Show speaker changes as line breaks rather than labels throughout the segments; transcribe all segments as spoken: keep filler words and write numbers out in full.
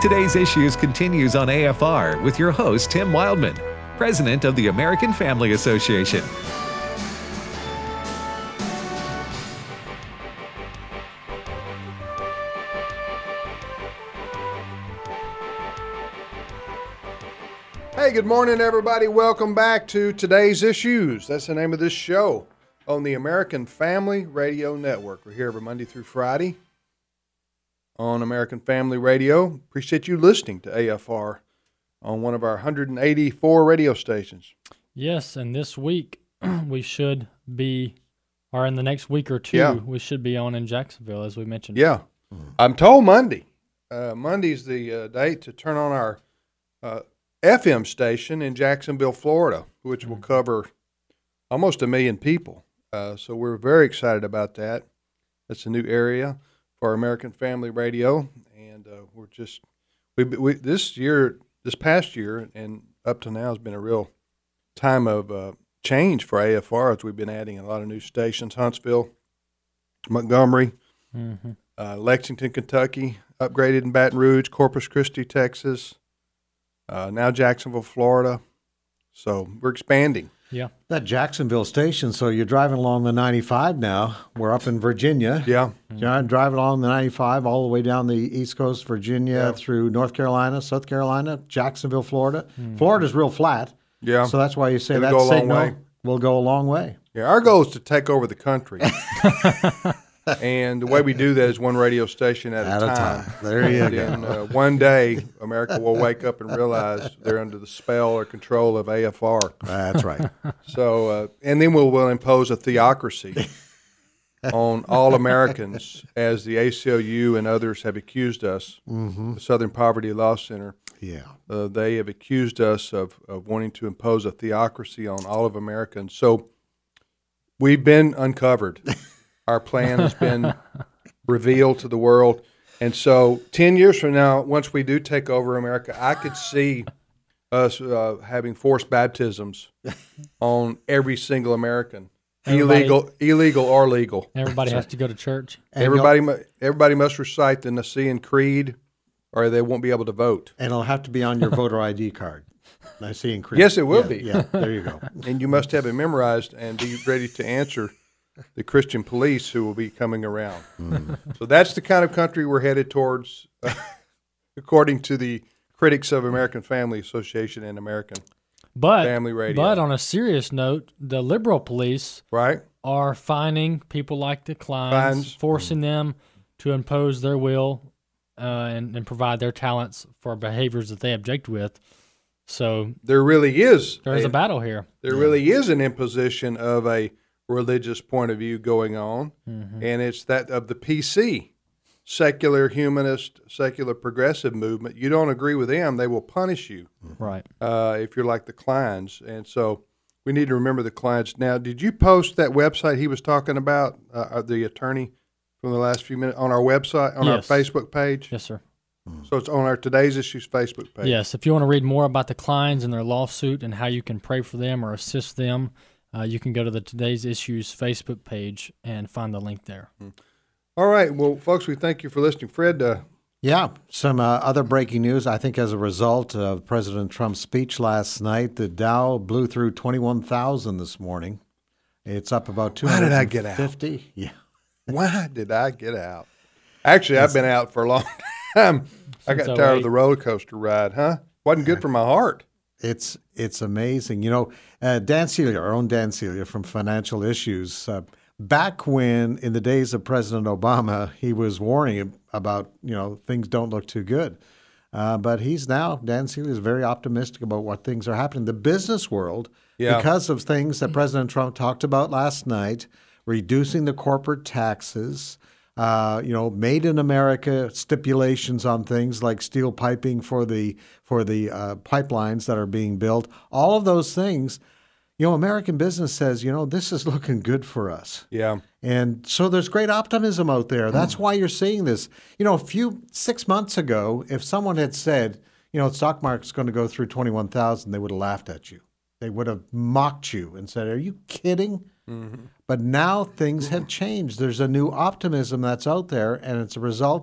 Today's Issues continues on A F R with your host, Tim Wildman, President of the American Family Association.
Hey, good morning, everybody. Welcome back to Today's Issues. That's the name of this show on the American Family Radio Network. We're here every Monday through Friday on American Family Radio. Appreciate you listening to A F R on one of our one hundred eighty-four radio stations.
Yes, and this week we should be, or in the next week or two,
Yeah.
we should be on in Jacksonville, as we mentioned.
Yeah. I'm told Monday. Uh, Monday's the uh, date to turn on our uh, F M station in Jacksonville, Florida, which will cover almost a million people. Uh, so we're very excited about that. That's a new area for American Family Radio, and uh, we're just we, we this year, this past year, and up to now has been a real time of uh, change for A F R as we've been adding a lot of new stations: Huntsville, Montgomery,
Mm-hmm.
uh, Lexington, Kentucky, upgraded in Baton Rouge, Corpus Christi, Texas. Uh, now Jacksonville, Florida. So we're expanding.
Yeah.
That Jacksonville station, so you're driving along the ninety-five now. We're up in Virginia.
Yeah.
You're driving along the ninety-five all the way down the East Coast, Virginia,
Yeah.
through North Carolina, South Carolina, Jacksonville, Florida. Florida's real flat.
Yeah.
So that's why you say
It'll
that
go a long
signal
way.
will go a long way.
Yeah. Our goal is to take over the country. And the way we do that is one radio station at,
At
a
a
time.
time. There you
And
go.
then, uh, one day, America will wake up and realize they're under the spell or control of A F R.
That's right.
So, uh, and then we'll, we'll impose a theocracy on all Americans, as the A C L U and others have accused us.
Mm-hmm.
The Southern Poverty Law Center.
Yeah.
Uh, they have accused us of, of wanting to impose a theocracy on all of Americans. So we've been uncovered. Our plan has been revealed to the world. And so ten years from now, once we do take over America, I could see us uh, having forced baptisms on every single American,
Everybody-
illegal, illegal or legal.
Everybody has to go to church.
And
Everybody,
you'll-
mu- everybody must recite the Nicene Creed, or they won't be able to vote.
And it'll have to be on your voter I D card. Nicene Creed.
Yes, it will
Yeah,
be.
Yeah, there you go.
And you must have it memorized and be ready to answer the Christian police who will be coming around. So that's the kind of country we're headed towards, uh, according to the critics of American Family Association and American
But,
Family Radio.
but on a serious note, the liberal police
Right?
are fining people like the Kleins,
Kleins.
forcing them to impose their will uh, and, and provide their talents for behaviors that they object with. So
There really is.
there's a battle here.
There really is an imposition of a religious point of view going on,
Mm-hmm.
and it's that of the P C, secular humanist, secular progressive movement. You don't agree with them, they will punish you
Right.
uh, if you're like the Kleins. And so we need to remember the Kleins. Now, did you post that website he was talking about, uh, the attorney from the last few minutes, on our website, on
Yes.
our Facebook page?
Yes, sir.
So it's on our Today's Issues Facebook page.
Yes, if you want to read more about the Kleins and their lawsuit and how you can pray for them or assist them, uh, you can go to the Today's Issues Facebook page and find the link there.
All right. Well, folks, we thank you for listening. Fred, uh,
Yeah, some uh, other breaking news. I think as a result of President Trump's speech last night, the Dow blew through twenty-one thousand this morning. It's up about two
Why
hundred
did I get out?
fifty. Yeah.
why did I get out? Actually, I've been out for a long time. I got
Since
tired
oh
of
eight.
the roller coaster ride, huh? Wasn't good for my heart.
It's it's amazing. You know, uh, Dan Celia, our own Dan Celia from Financial Issues, uh, back when in the days of President Obama, he was warning about, you know, things don't look too good. Uh, but he's now, Dan Celia is very optimistic about what things are happening. The business world,
Yeah.
because of things that President Trump talked about last night, reducing the corporate taxes, uh, you know, made in America stipulations on things like steel piping for the for the uh, pipelines that are being built. All of those things, you know, American business says, you know, this is looking good for us.
Yeah.
And so there's great optimism out there. That's why you're seeing this. You know, a few six months ago, if someone had said, you know, the stock market's going to go through twenty-one thousand, they would have laughed at you. They would have mocked you and said, are you kidding? But now things have changed. There's a new optimism that's out there, and it's a result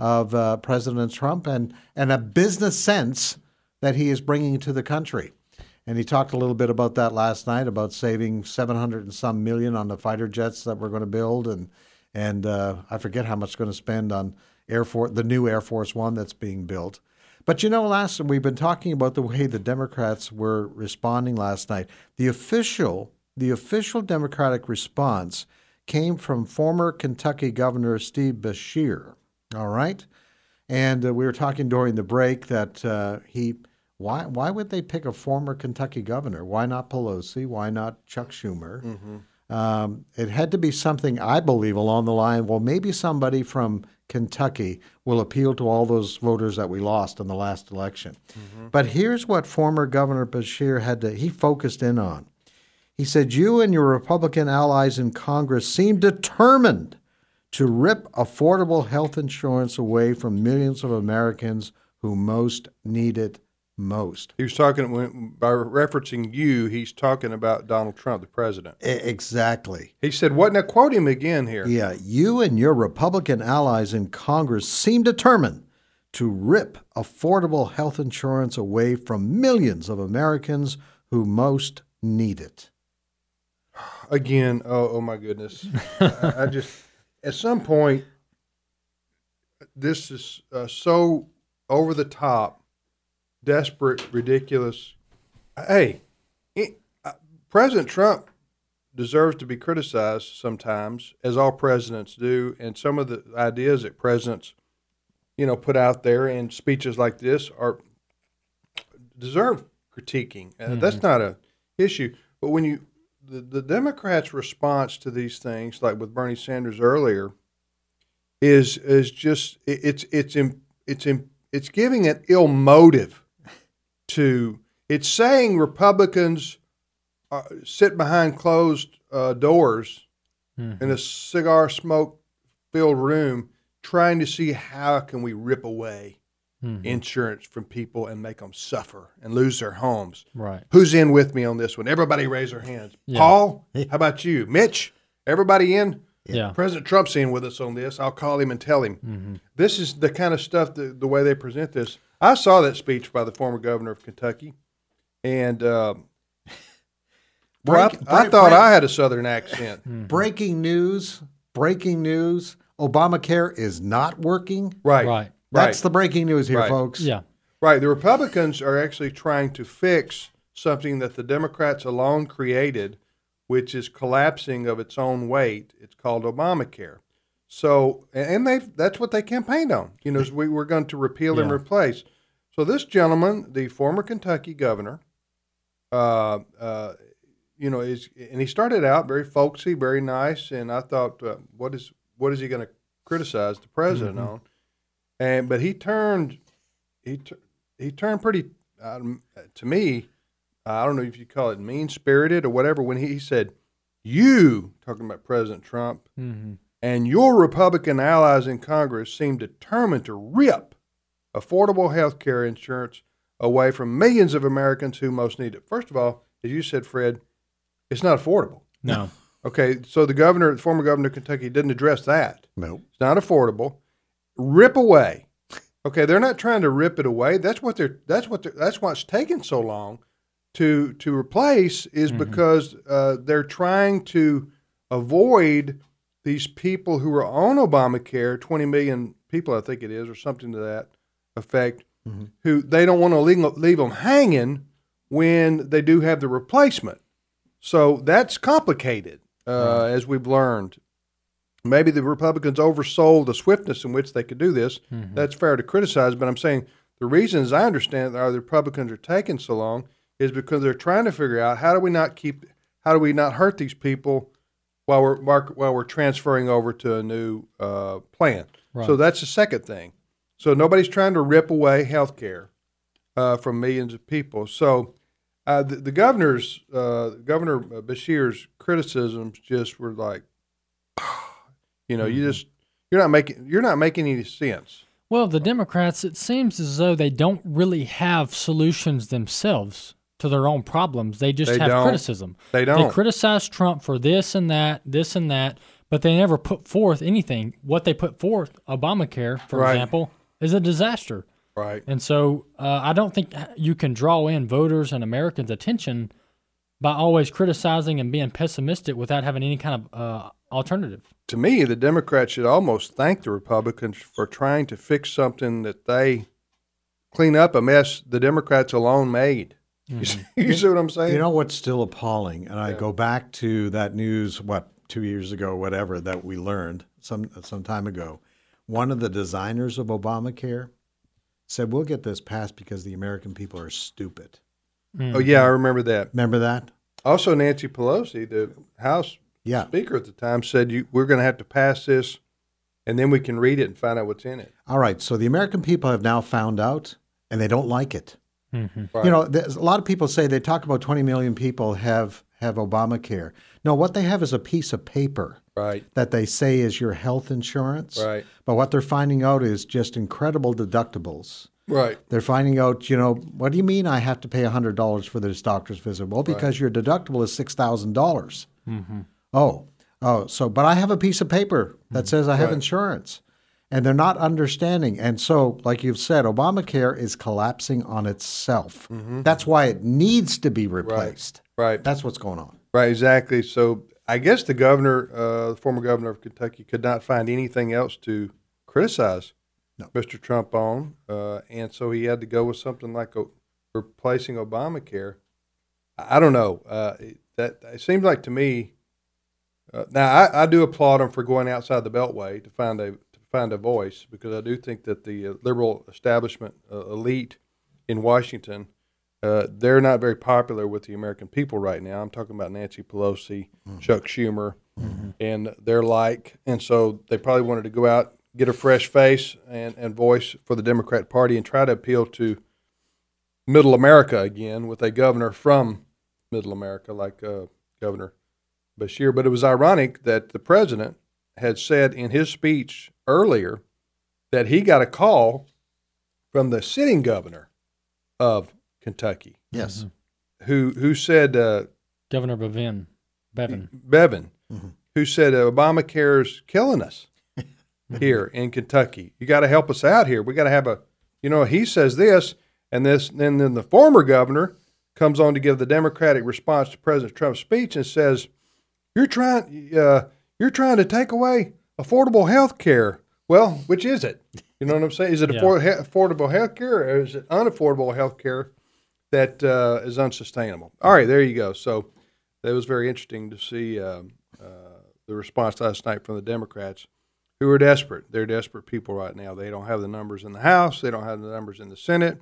of uh, President Trump and, and a business sense that he is bringing to the country. And he talked a little bit about that last night, about saving seven hundred and some million on the fighter jets that we're going to build. And, and uh, I forget how much going to spend on Air Force, the new Air Force One that's being built. But, you know, last we've been talking about the way the Democrats were responding last night. The official, the official Democratic response came from former Kentucky Governor Steve Beshear, all right? And uh, we were talking during the break that uh, he, why why would they pick a former Kentucky governor? Why not Pelosi? Why not Chuck Schumer? Mm-hmm. Um, it had to be something, I believe, along the line, well, maybe somebody from Kentucky will appeal to all those voters that we lost in the last election. Mm-hmm. But here's what former Governor Beshear had to, he focused in on. He said, you and your Republican allies in Congress seem determined to rip affordable health insurance away from millions of Americans who most need it most.
He was talking, when, by referencing you, he's talking about Donald Trump, the president.
E- exactly.
He said, what? Now quote him again here.
Yeah, you and your Republican allies in Congress seem determined to rip affordable health insurance away from millions of Americans who most need it.
Again, oh, oh my goodness. I, I just, at some point, this is uh, so over the top, desperate, ridiculous. Hey, it, uh, President Trump deserves to be criticized sometimes, as all presidents do, and some of the ideas that presidents, you know, put out there in speeches like this are deserve critiquing. Uh, mm-hmm. That's not a issue. But when you The, the Democrats' response to these things, like with Bernie Sanders earlier, is is just it, it's it's it's it's giving an ill motive to. It's saying Republicans uh, sit behind closed uh, doors mm-hmm. in a cigar smoke filled room, trying to see how can we rip away Mm-hmm. insurance from people and make them suffer and lose their homes.
Right.
Who's in with me on this one? Everybody raise their hands. Yeah. Paul, how about you? Mitch, everybody in?
Yeah.
President Trump's in with us on this. I'll call him and tell him. Mm-hmm. This is the kind of stuff, that, the way they present this. I saw that speech by the former governor of Kentucky, and uh, break, I, break, I thought break. I had a Southern accent.
Mm-hmm. Breaking news, breaking news, Obamacare is not working.
Right.
Right.
That's
right.
the breaking news here,
right.
folks.
Yeah.
Right. The Republicans are actually trying to fix something that the Democrats alone created, which is collapsing of its own weight. It's called Obamacare. So, and they that's what they campaigned on. You know, we were going to repeal yeah. and replace. So this gentleman, the former Kentucky governor, uh, uh, you know, is and he started out very folksy, very nice, and I thought, uh, what is what is he going to criticize the president mm-hmm. on? And but he turned, he he turned pretty um, to me. I don't know if you call it mean spirited or whatever. When he, he said, "You," talking about President Trump, mm-hmm. and your Republican allies in Congress seem determined to rip affordable health care insurance away from millions of Americans who most need it. First of all, as you said, Fred, it's not affordable.
No.
Okay, so the governor, the former governor of Kentucky, didn't address that.
No,
it's not affordable. Rip away. Okay, they're not trying to rip it away. That's what they're. That's what. They're, that's what's taken so long to to replace is mm-hmm. because uh, they're trying to avoid these people who are on Obamacare, twenty million people, I think it is, or something to that effect, mm-hmm. who they don't want to leave, leave them hanging when they do have the replacement. So that's complicated, uh, right. as we've learned. Maybe the Republicans oversold the swiftness in which they could do this. Mm-hmm. That's fair to criticize, but I'm saying the reasons I understand are the Republicans are taking so long is because they're trying to figure out how do we not keep, how do we not hurt these people while we're while we're transferring over to a new uh, plan. Right. So that's the second thing. So nobody's trying to rip away health care uh, from millions of people. So uh, the, the governor's uh, Governor Beshear's criticisms just were like, you know, you just you're not making you're not making any sense.
Well, the Democrats, it seems as though they don't really have solutions themselves to their own problems. They just
they
have
don't.
criticism.
They don't.
They criticize Trump for this and that, this and that, but they never put forth anything. What they put forth, Obamacare, for
Right.
example, is a disaster.
Right.
And so uh, I don't think you can draw in voters and Americans' attention by always criticizing and being pessimistic without having any kind of uh, alternative.
To me, the Democrats should almost thank the Republicans for trying to fix something that they clean up a mess the Democrats alone made.
Mm-hmm.
You, see, you see what I'm saying?
You know what's still appalling, and I
Yeah.
go back to that news, what, two years ago, whatever, that we learned some some time ago. One of the designers of Obamacare said, we'll get this passed because the American people are stupid.
Oh, yeah, I remember that.
Remember that?
Also, Nancy Pelosi, the House
Yeah.
Speaker at the time, said you, we're going to have to pass this, and then we can read it and find out what's in it.
All right, so the American people have now found out, and they don't like it.
Mm-hmm.
Right.
You know, there's, a lot of people say, they talk about twenty million people have, have Obamacare. No, what they have is a piece of paper
Right,
that they say is your health insurance.
right,
But what they're finding out is just incredible deductibles.
right,
They're finding out, you know, what do you mean I have to pay one hundred dollars for this doctor's visit? Well, because your deductible is six thousand dollars.
Mm-hmm.
Oh, oh, so, but I have a piece of paper that says I have
Right.
insurance. And they're not understanding. And so, like you've said, Obamacare is collapsing on itself. That's why it needs to be replaced.
right,
That's what's going on.
right, exactly. So I guess the governor, uh, the former governor of Kentucky, could not find anything else to criticize
No.
Mister Trump on, uh, and so he had to go with something like a, replacing Obamacare. I I don't know. Uh, it, that it seems like to me. Uh, now I, I do applaud him for going outside the Beltway to find a to find a voice, because I do think that the uh, liberal establishment uh, elite in Washington, uh, they're not very popular with the American people right now. I'm talking about Nancy Pelosi, Chuck Schumer, and their like, and so they probably wanted to go out, get a fresh face and, and voice for the Democrat Party, and try to appeal to Middle America again with a governor from Middle America like uh, Governor Beshear. But it was ironic that the president had said in his speech earlier that he got a call from the sitting governor of Kentucky,
Yes.
who who said uh,
Governor Bevin, Bevin.
Bevin,
Mm-hmm.
who said uh, Obamacare's killing us here in Kentucky. You got to help us out here. We got to have a, you know, he says this, and this, and then the former governor comes on to give the Democratic response to President Trump's speech and says, "You're trying, uh, you're trying to take away affordable health care." Well, which is it? You know what I'm saying? Is it
Yeah.
affor- he- affordable health care, or is it unaffordable health care that uh, is unsustainable? All right, there you go. So that was very interesting to see um, uh, the response last night from the Democrats, who are desperate. They're desperate people right now. They don't have the numbers in the House. They don't have the numbers in the Senate.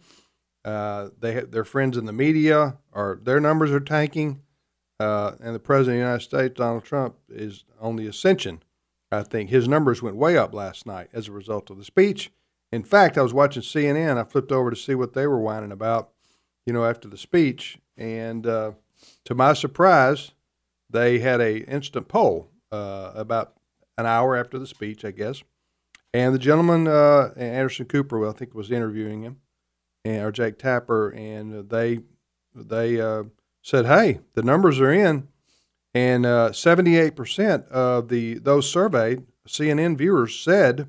Uh, they ha- their friends in the media are their numbers are tanking, uh, and the president of the United States, Donald Trump, is on the ascension. I think his numbers went way up last night as a result of the speech. In fact, I was watching C N N. I flipped over to see what they were whining about, you know, after the speech, and uh, to my surprise, they had a instant poll uh, about an hour after the speech, I guess, and the gentleman uh, Anderson Cooper, well, I think was interviewing him, and or Jake Tapper, and they they uh, said, "Hey, the numbers are in." And uh, seventy-eight percent of the those surveyed C N N viewers said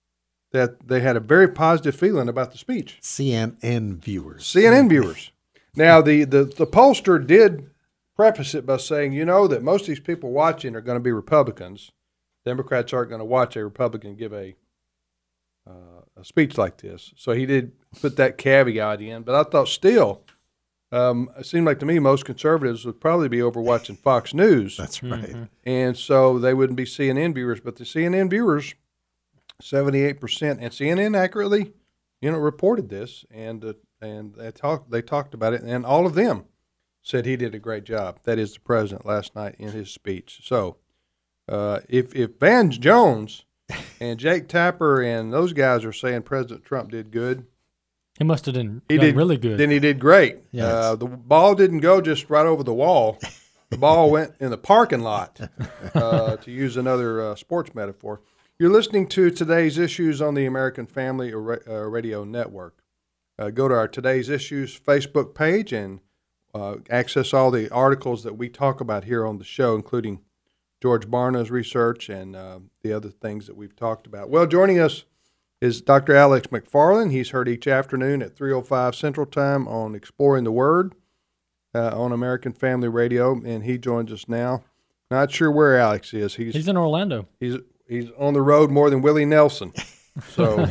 that they had a very positive feeling about the speech.
C N N viewers.
C N N viewers. Now, the, the, the pollster did preface it by saying, you know, that most of these people watching are going to be Republicans. Democrats aren't going to watch a Republican give a uh, a speech like this. So he did put that caveat in. But I thought still, um, it seemed like to me most conservatives would probably be over watching Fox News.
That's right.
Mm-hmm.
And so they wouldn't be C N N viewers, but the C N N viewers, seventy-eight percent, and C N N accurately, you know, reported this, and uh, and they talked they talked about it, and all of them said he did a great job. That is the president last night in his speech. So uh, if if Van Jones and Jake Tapper and those guys are saying President Trump did good,
He must have done,
he
done
did
really good.
Then he did great.
Yes.
Uh, the ball didn't go just right over the wall. The ball went in the parking lot, uh, to use another uh, sports metaphor. You're listening to Today's Issues on the American Family uh, Radio Network. Uh, go to our Today's Issues Facebook page and uh, access all the articles that we talk about here on the show, including George Barna's research and uh, the other things that we've talked about. Well, joining us is Doctor Alex McFarland. He's heard each afternoon at three oh five Central Time on Exploring the Word uh, on American Family Radio, and he joins us now. Not sure where Alex is. He's
He's in Orlando.
He's he's on the road more than Willie Nelson. So,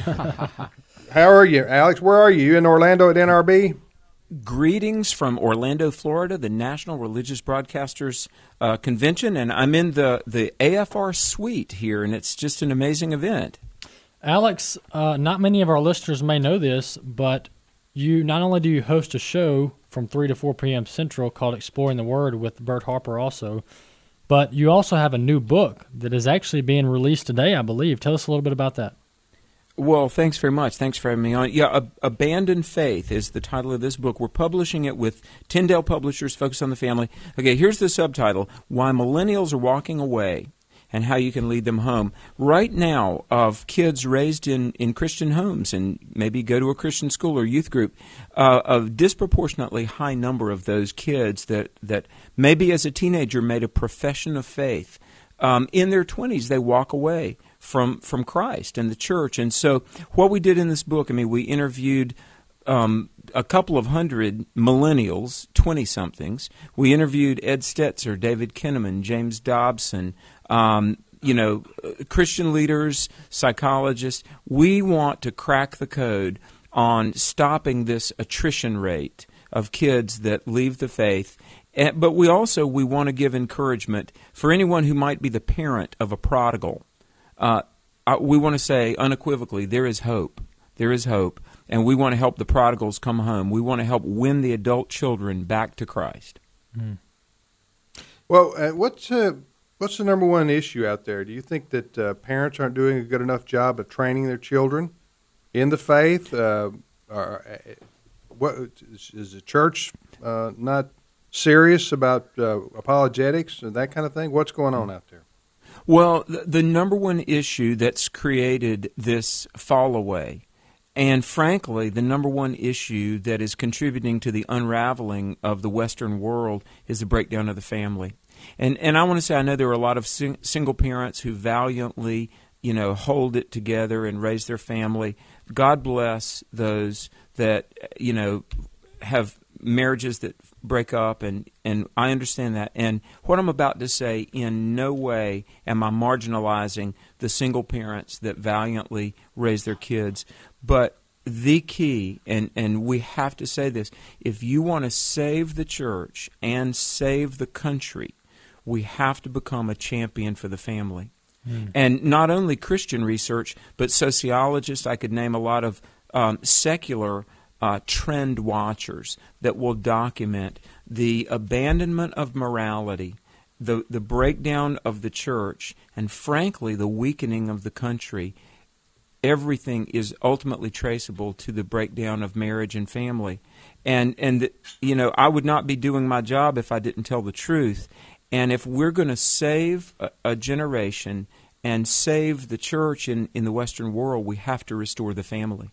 how are you, Alex? Where are you? You in Orlando at N R B?
Greetings from Orlando, Florida, the National Religious Broadcasters uh, Convention, and I'm in the, the A F R suite here, and it's just an amazing event.
Alex, uh, not many of our listeners may know this, but you not only do you host a show from three to four p.m. Central called Exploring the Word with Bert Harper also, but you also have a new book that is actually being released today, I believe. Tell us a little bit about that.
Well, thanks very much. Thanks for having me on. Yeah, Ab- Abandoned Faith is the title of this book. We're publishing it with Tyndale Publishers, focused on the family. Okay, here's the subtitle, Why Millennials Are Walking Away and How You Can Lead Them Home. Right now, of kids raised in, in Christian homes and maybe go to a Christian school or youth group, uh, a disproportionately high number of those kids that, that maybe as a teenager made a profession of faith. Um, in their twenties, they walk away from from Christ and the church. And so what we did in this book, I mean, we interviewed um, a couple of hundred millennials, twenty-somethings. We interviewed Ed Stetzer, David Kinnaman, James Dobson, um, you know, Christian leaders, psychologists. We want to crack the code on stopping this attrition rate of kids that leave the faith. But we also, we want to give encouragement for anyone who might be the parent of a prodigal. Uh, we want to say unequivocally, there is hope. There is hope. And we want to help the prodigals come home. We want to help win the adult children back to Christ.
Mm.
Well, uh, what's uh, what's the number one issue out there? Do you think that uh, parents aren't doing a good enough job of training their children in the faith? Uh, or, uh, what is the church uh, not serious about uh, apologetics and that kind of thing? What's going on out there?
Well, the, the number one issue that's created this fall away, and frankly, the number one issue that is contributing to the unraveling of the Western world is the breakdown of the family. And and I want to say, I know there are a lot of sing, single parents who valiantly, you know, hold it together and raise their family. God bless those that, you know, have marriages that break up, and, and I understand that. And what I'm about to say, in no way am I marginalizing the single parents that valiantly raise their kids. But the key, and, and we have to say this, if you want to save the church and save the country, we have to become a champion for the family. Mm. And not only Christian research, but sociologists. I could name a lot of um, secular Uh, trend watchers that will document the abandonment of morality, the the breakdown of the church, and frankly, the weakening of the country. Everything is ultimately traceable to the breakdown of marriage and family. And, and the, you know, I would not be doing my job if I didn't tell the truth. And if we're going to save a, a generation and save the church in, in the Western world, we have to restore the family.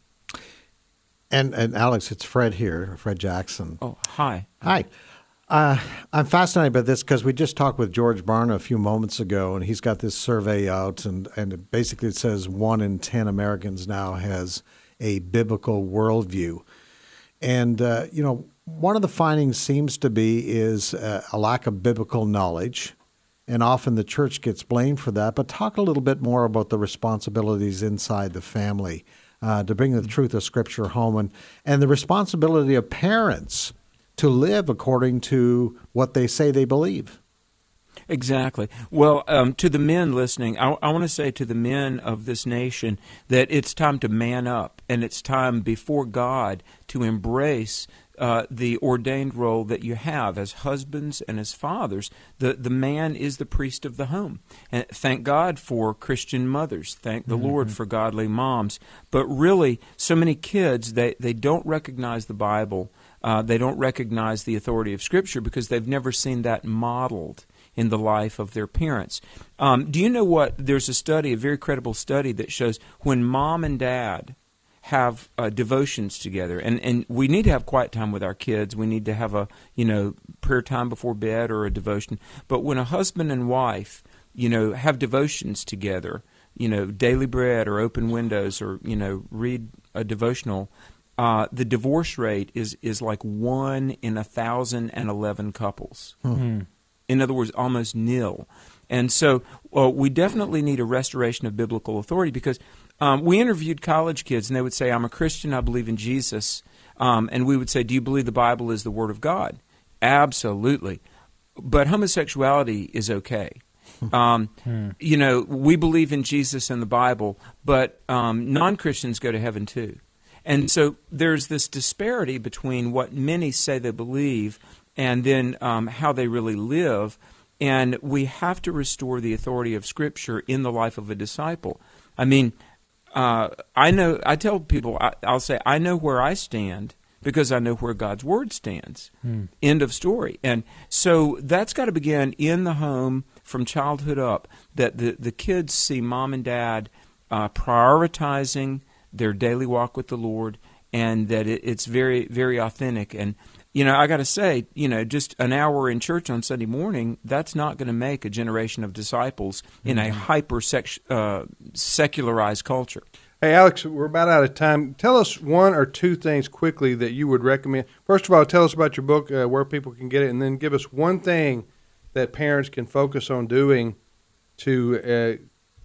And, and Alex, it's Fred here, Fred Jackson.
Oh, hi.
Hi. Uh, I'm fascinated by this because we just talked with George Barna a few moments ago, and he's got this survey out, and, and it basically it says one in ten Americans now has a biblical worldview. And, uh, you know, one of the findings seems to be is uh, a lack of biblical knowledge, and often the church gets blamed for that. But talk a little bit more about the responsibilities inside the family Uh, to bring the truth of Scripture home, and, and the responsibility of parents to live according to what they say they believe.
Exactly. Well, um, to the men listening, I, I want to say to the men of this nation that it's time to man up, and it's time before God to embrace uh, the ordained role that you have as husbands and as fathers. The the man is the priest of the home. And thank God for Christian mothers. Thank the mm-hmm. Lord for godly moms. But really, so many kids, they, they don't recognize the Bible. Uh, they don't recognize the authority of Scripture because they've never seen that modeled in the life of their parents. Um, do you know what? There's a study, a very credible study, that shows when mom and dad have uh, devotions together, and, and we need to have quiet time with our kids. We need to have a, you know, prayer time before bed or a devotion. But when a husband and wife you know, have devotions together, you know, Daily Bread or Open Windows, or, you know, read a devotional, uh, the divorce rate is, is like one in a thousand and eleven couples.
Mm-hmm.
In other words, almost nil. And so well, we definitely need a restoration of biblical authority, because um, we interviewed college kids, and they would say, I'm a Christian, I believe in Jesus. Um, and we would say, do you believe the Bible is the Word of God? Absolutely. But homosexuality is okay. Um,
hmm.
You know, we believe in Jesus and the Bible, but um, non-Christians go to heaven too. And so there's this disparity between what many say they believe and then um, how they really live. And we have to restore the authority of Scripture in the life of a disciple. I mean, uh, I know. I tell people, I, I'll say, I know where I stand because I know where God's Word stands.
Hmm.
End of story. And so that's got to begin in the home from childhood up, that the, the kids see mom and dad uh, prioritizing their daily walk with the Lord, and that it, it's very, very authentic. And you know, I got to say, you know, just an hour in church on Sunday morning, that's not going to make a generation of disciples in a hyper uh, secularized culture.
Hey, Alex, we're about out of time. Tell us one or two things quickly that you would recommend. First of all, tell us about your book, uh, where people can get it, and then give us one thing that parents can focus on doing to uh,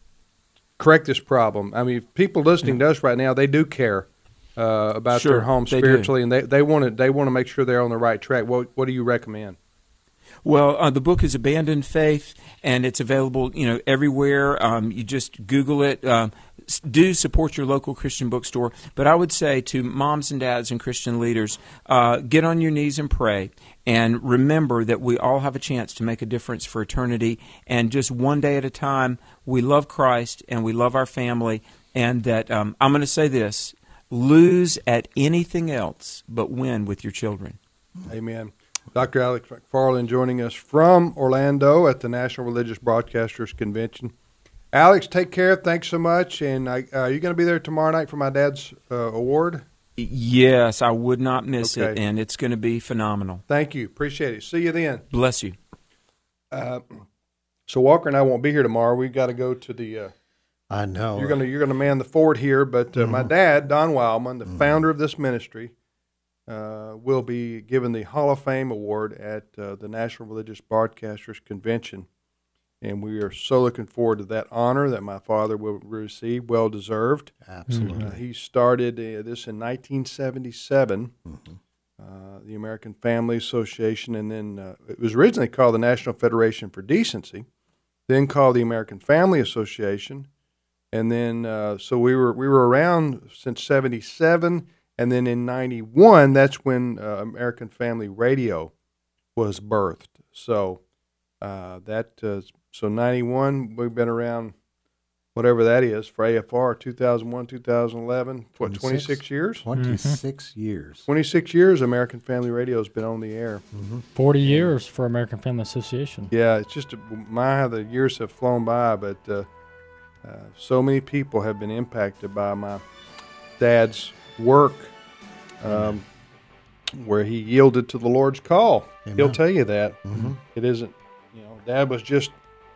correct this problem. I mean, people listening to us right now, they do care Uh, about
Sure,
their home
they
spiritually,
do.
and they they want to they want to make sure they're on the right track. What what do you recommend?
Well, uh, the book is Abandoned Faith, and it's available, you know, everywhere. Um, you just Google it. Um, do support your local Christian bookstore. But I would say to moms and dads and Christian leaders, uh, get on your knees and pray, and remember that we all have a chance to make a difference for eternity. And just one day at a time, we love Christ and we love our family. And that um, I'm going to say this. Lose at anything else but win with your children.
Amen. Doctor Alex McFarland joining us from Orlando at the National Religious Broadcasters Convention. Alex, take care. Thanks so much. And I, uh, are you going to be there tomorrow night for my dad's uh, award?
Yes, I would not miss
Okay.
it, and it's going to be phenomenal.
Thank you. Appreciate it. See you then.
Bless you.
Uh, so Walker and I won't be here tomorrow. We've got to go to the uh,
I know.
You're gonna you're gonna man the fort here, but uh,
Mm-hmm.
my dad, Don Wildman, the mm-hmm. founder of this ministry, uh, will be given the Hall of Fame award at uh, the National Religious Broadcasters Convention, and we are so looking forward to that honor that my father will receive. Well deserved.
Absolutely.
Uh, he started uh, this in nineteen seventy-seven,
Mm-hmm.
uh, the American Family Association, and then uh, it was originally called the National Federation for Decency, then called the American Family Association. And then, uh, so we were we were around since seventy-seven, and then in ninety-one, that's when uh, American Family Radio was birthed. So uh, that uh, so ninety-one, we've been around, whatever that is, for A F R, two thousand one, two thousand eleven, what, twenty-six years?
twenty-six mm-hmm. years.
twenty-six years American Family Radio has been on the air.
Mm-hmm.
forty years for American Family Association.
Yeah, it's just, my, how the years have flown by, but uh, Uh, so many people have been impacted by my dad's work, um, where he yielded to the Lord's call.
Amen.
He'll tell you that.
Mm-hmm.
It isn't, you know, Dad was just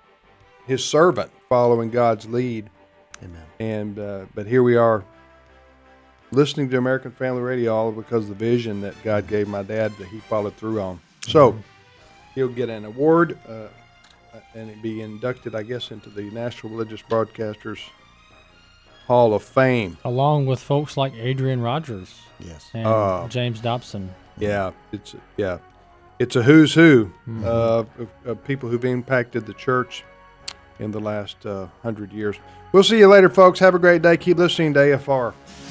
his servant following God's lead.
Amen.
And uh, but here we are, listening to American Family Radio, all because of the vision that God gave my dad that he followed through on. So
Mm-hmm.
he'll get an award. Uh, and be inducted, I guess, into the National Religious Broadcasters Hall of Fame.
Along with folks like Adrian Rogers
Yes.
and
Uh,
James Dobson.
Yeah, it's yeah, it's a who's who
Mhm.
uh, of, of people who've impacted the church in the last uh, hundred years. We'll see you later, folks. Have a great day. Keep listening to A F R.